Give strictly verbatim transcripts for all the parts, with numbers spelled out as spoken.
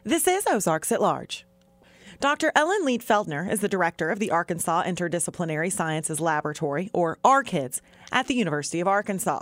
This is Ozarks at Large. Doctor Ellen Lead-Feldner is the director of the Arkansas Interdisciplinary Sciences Laboratory, or ARKIDS, at the University of Arkansas.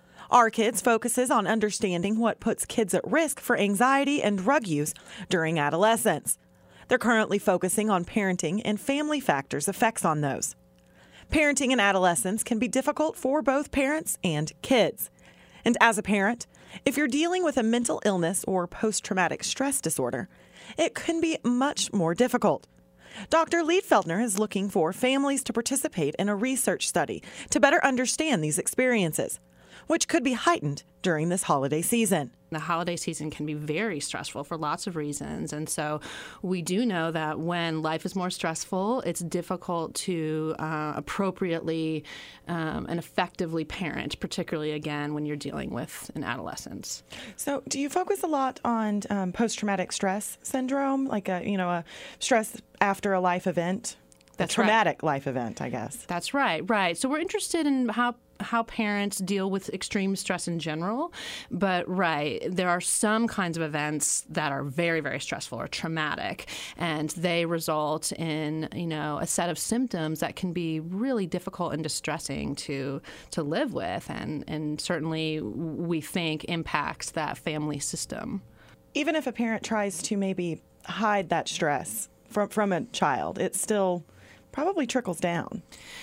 ARKIDS focuses on understanding what puts kids at risk for anxiety and drug use during adolescence. They're currently focusing on parenting and family factors' effects on those. Parenting in adolescence can be difficult for both parents and kids. And as a parent, if you're dealing with a mental illness or post-traumatic stress disorder, it can be much more difficult. Doctor Lead-Feldner is looking for families to participate in a research study to better understand these experiences, which could be heightened during this holiday season. The holiday season can be very stressful for lots of reasons. And so we do know that when life is more stressful, it's difficult to uh, appropriately um, and effectively parent, particularly, again, when you're dealing with an adolescent. So do you focus a lot on um, post-traumatic stress syndrome, like a, you know, a stress after a life event? That's a traumatic right. life event, I guess. That's right, right. So we're interested in how how parents deal with extreme stress in general. But, right, there are some kinds of events that are very, very stressful or traumatic, and they result in, you know, a set of symptoms that can be really difficult and distressing to to live with, and, and certainly we think impacts that family system. Even if a parent tries to maybe hide that stress from, from a child, it still probably trickles down.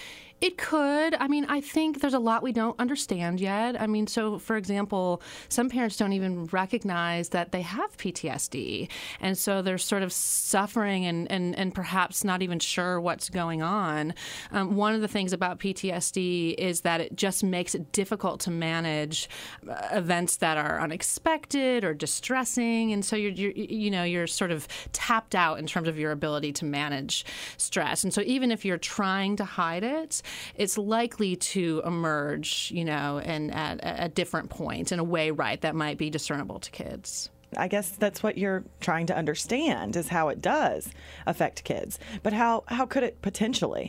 It could. I mean, I think there's a lot we don't understand yet. I mean, so, for example, some parents don't even recognize that they have P T S D. And so they're sort of suffering and, and, and perhaps not even sure what's going on. Um, one of the things about P T S D is that it just makes it difficult to manage uh, events that are unexpected or distressing. And so, you're, you're, you know, you're sort of tapped out in terms of your ability to manage stress. And so even if you're trying to hide it, it's likely to emerge, you know, and at, at different points in a way, right, that might be discernible to kids. I guess that's what you're trying to understand, is how it does affect kids. But how, how could it potentially?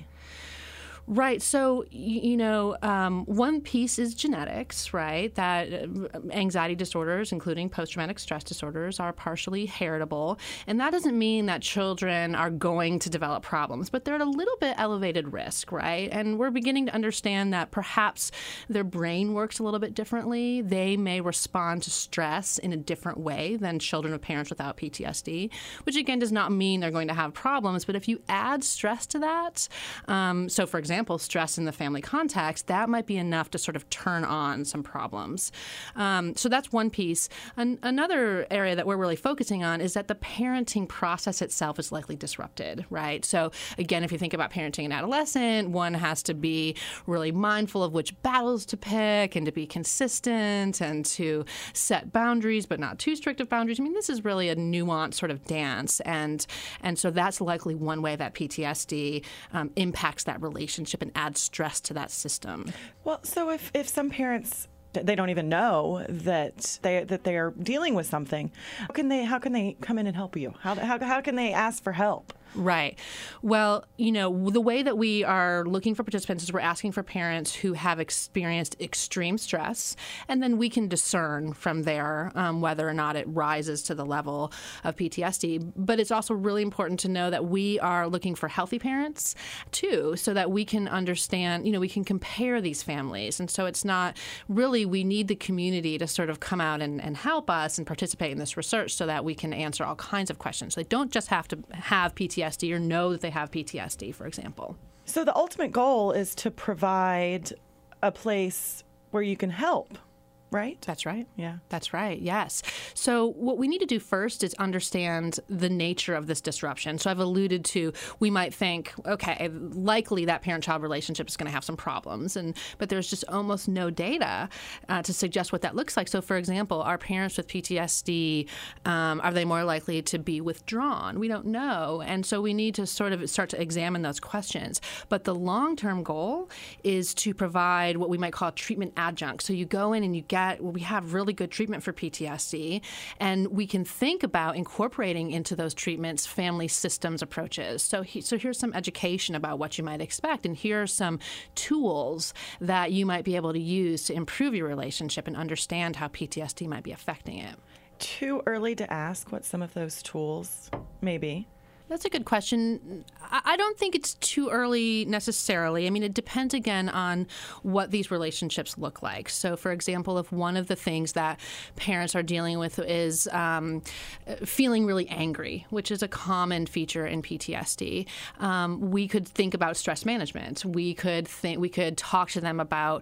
Right. So, you know, um, one piece is genetics, right? That anxiety disorders, including post-traumatic stress disorders, are partially heritable. And that doesn't mean that children are going to develop problems, but they're at a little bit elevated risk, right? And we're beginning to understand that perhaps their brain works a little bit differently. They may respond to stress in a different way than children of parents without P T S D, which again does not mean they're going to have problems. But if you add stress to that, um, so for example, example, stress in the family context, that might be enough to sort of turn on some problems. Um, so that's one piece. An- another area that we're really focusing on is that the parenting process itself is likely disrupted, right? So again, if you think about parenting an adolescent, one has to be really mindful of which battles to pick and to be consistent and to set boundaries, but not too strict of boundaries. I mean, this is really a nuanced sort of dance. And, and so that's likely one way that P T S D um, impacts that relationship and adds stress to that system. Well, so if, if some parents, they don't even know that they that they are dealing with something, how can they how can they come in and help you? How how how can they ask for help? Right. Well, you know, the way that we are looking for participants is we're asking for parents who have experienced extreme stress, and then we can discern from there um, whether or not it rises to the level of P T S D. But it's also really important to know that we are looking for healthy parents, too, so that we can understand, you know, we can compare these families. And so it's not really, we need the community to sort of come out and, and help us and participate in this research so that we can answer all kinds of questions. They don't just have to have P T S D or know that they have P T S D, for example. So the ultimate goal is to provide a place where you can help, right? That's right. Yeah. That's right. Yes. So what we need to do first is understand the nature of this disruption. So I've alluded to, we might think, okay, likely that parent-child relationship is going to have some problems, and but there's just almost no data uh, to suggest what that looks like. So, for example, are parents with P T S D, um, are they more likely to be withdrawn? We don't know. And so we need to sort of start to examine those questions. But the long-term goal is to provide what we might call treatment adjunct. So you go in and you get Well, we have really good treatment for P T S D, and we can think about incorporating into those treatments family systems approaches. So, he, so here's some education about what you might expect, and here are some tools that you might be able to use to improve your relationship and understand how P T S D might be affecting it. too early to ask what some of those tools may be? That's a good question. I don't think it's too early necessarily. I mean, it depends again on what these relationships look like. So, for example, if one of the things that parents are dealing with is um, feeling really angry, which is a common feature in P T S D, um, we could think about stress management. We could think we could talk to them about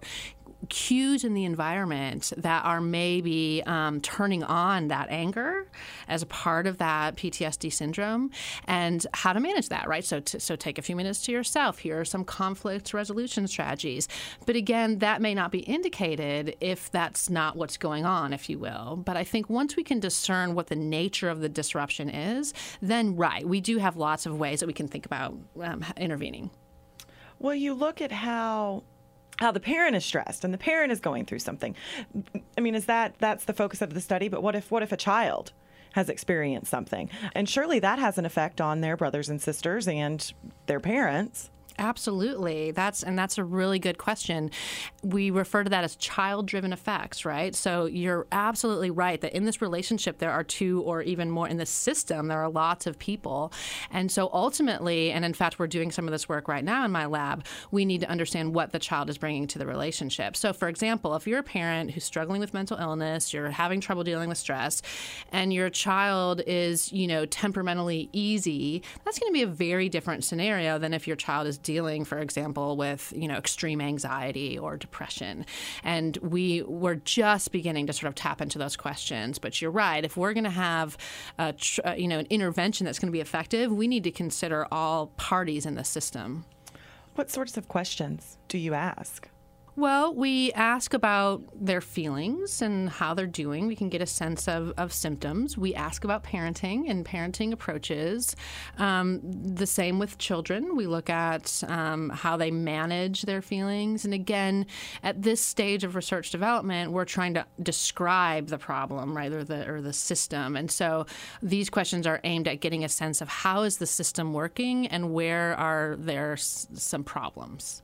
cues in the environment that are maybe um, turning on that anger as a part of that P T S D syndrome, and how to manage that, right? So, t- so take a few minutes to yourself. Here are some conflict resolution strategies. But again, that may not be indicated if that's not what's going on, if you will. But I think once we can discern what the nature of the disruption is, then right, we do have lots of ways that we can think about um, intervening. Well, you look at how how the parent is stressed and the parent is going through something. I mean, is that that's the focus of the study? But what if what if a child has experienced something? And surely that has an effect on their brothers and sisters and their parents. Absolutely. That's and that's a really good question. We refer to that as child-driven effects, right? So you're absolutely right that in this relationship there are two or even more in the system, there are lots of people. And so ultimately, and in fact we're doing some of this work right now in my lab, we need to understand what the child is bringing to the relationship. So for example, if you're a parent who's struggling with mental illness, you're having trouble dealing with stress, and your child is, you know, temperamentally easy, that's going to be a very different scenario than if your child is dealing, for example, with, you know, extreme anxiety or depression. And we were just beginning to sort of tap into those questions. But you're right. If we're going to have, a, tr- uh, you know, an intervention that's going to be effective, we need to consider all parties in the system. What sorts of questions do you ask? Well, we ask about their feelings and how they're doing. We can get a sense of, of symptoms. We ask about parenting and parenting approaches. Um, the same with children. We look at um, how they manage their feelings. And again, at this stage of research development, we're trying to describe the problem, right, or the, or the system. And so these questions are aimed at getting a sense of how is the system working and where are there s- some problems.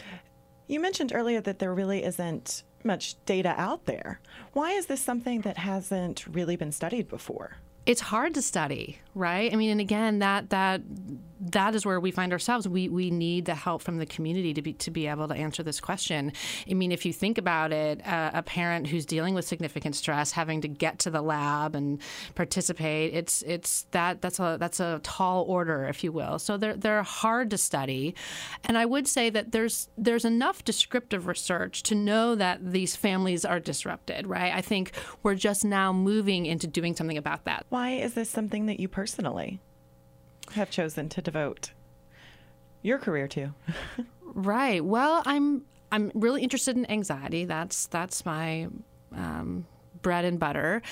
You mentioned earlier that there really isn't much data out there. Why is this something that hasn't really been studied before? It's hard to study, right? I mean, and again, that that that is where we find ourselves. We we need the help from the community to be to be able to answer this question. I mean, if you think about it, uh, a parent who's dealing with significant stress, having to get to the lab and participate, it's it's that that's a that's a tall order, if you will. So they're they're hard to study, and I would say that there's there's enough descriptive research to know that these families are disrupted, right? I think we're just now moving into doing something about that. Why is this something that you personally have chosen to devote your career to? Right. Well, I'm I'm really interested in anxiety. That's that's my um, bread and butter,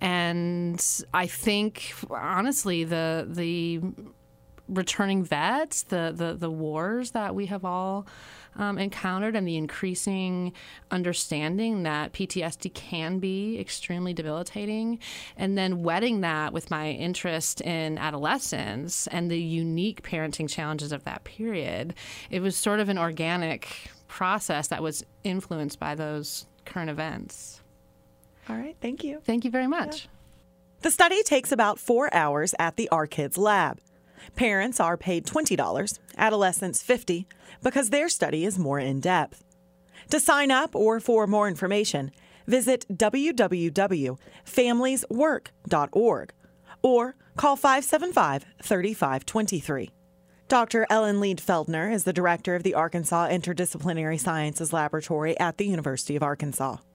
and I think honestly the the returning vets, the the the wars that we have all Um, encountered, and the increasing understanding that P T S D can be extremely debilitating, and then wedding that with my interest in adolescence and the unique parenting challenges of that period, it was sort of an organic process that was influenced by those current events. All right. Thank you. Thank you very much. Yeah. The study takes about four hours at the ARKids lab. Parents are paid twenty dollars, adolescents fifty dollars, because their study is more in-depth. To sign up or for more information, visit w w w dot families work dot org or call five seven five, three five two three. Doctor Ellen Lead-Feldner is the director of the Arkansas Interdisciplinary Sciences Laboratory at the University of Arkansas.